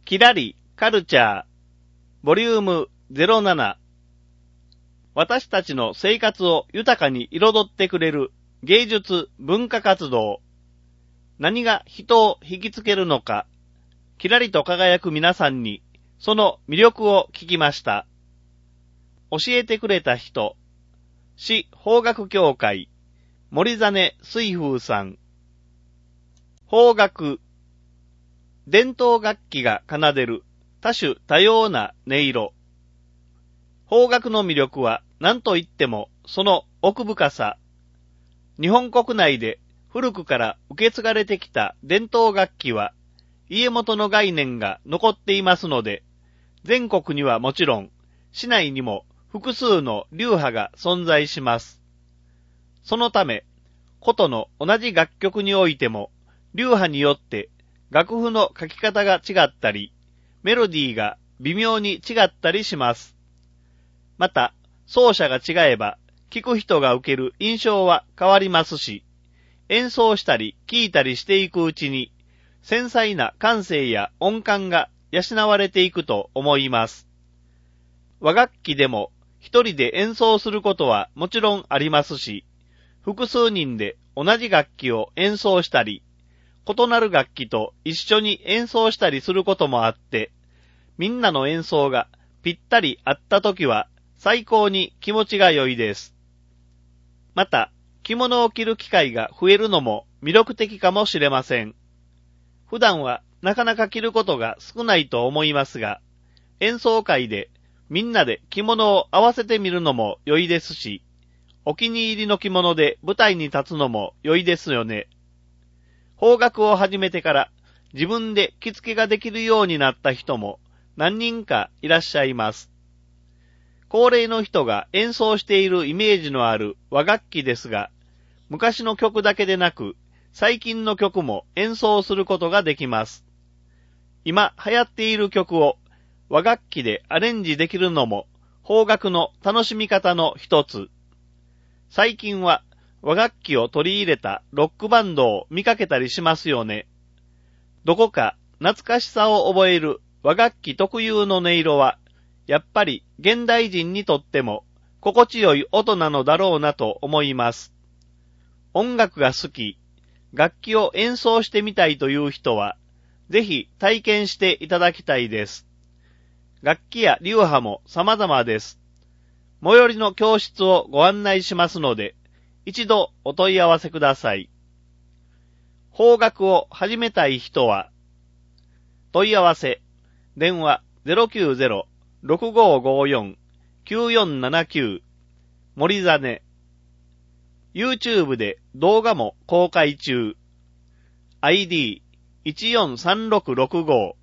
キラリカルチャーボリューム07。私たちの生活を豊かに彩ってくれる芸術文化活動。何が人を引きつけるのか、キラリと輝く皆さんにその魅力を聞きました。教えてくれた人、市邦楽協会森実水風さん。邦楽、伝統楽器が奏でる多種多様な音色。邦楽の魅力は何と言ってもその奥深さ。日本国内で古くから受け継がれてきた伝統楽器は家元の概念が残っていますので、全国にはもちろん市内にも複数の流派が存在します。そのため、琴の同じ楽曲においても流派によって楽譜の書き方が違ったり、メロディーが微妙に違ったりします。また、奏者が違えば、聴く人が受ける印象は変わりますし、演奏したり聴いたりしていくうちに、繊細な感性や音感が養われていくと思います。和楽器でも一人で演奏することはもちろんありますし、複数人で同じ楽器を演奏したり、異なる楽器と一緒に演奏したりすることもあって、みんなの演奏がぴったり合ったときは最高に気持ちが良いです。また、着物を着る機会が増えるのも魅力的かもしれません。普段はなかなか着ることが少ないと思いますが、演奏会でみんなで着物を合わせてみるのも良いですし、お気に入りの着物で舞台に立つのも良いですよね。邦楽を始めてから自分で着付けができるようになった人も何人かいらっしゃいます。高齢の人が演奏しているイメージのある和楽器ですが、昔の曲だけでなく、最近の曲も演奏することができます。今流行っている曲を和楽器でアレンジできるのも邦楽の楽しみ方の一つ。最近は和楽器を取り入れたロックバンドを見かけたりしますよね。どこか懐かしさを覚える和楽器特有の音色は、やっぱり現代人にとっても心地よい音なのだろうなと思います。音楽が好き、楽器を演奏してみたいという人は、ぜひ体験していただきたいです。楽器や流派も様々です。最寄りの教室をご案内しますので、一度お問い合わせください。邦楽を始めたい人は、問い合わせ、電話 090-6554-9479 森実。YouTube で動画も公開中。ID143665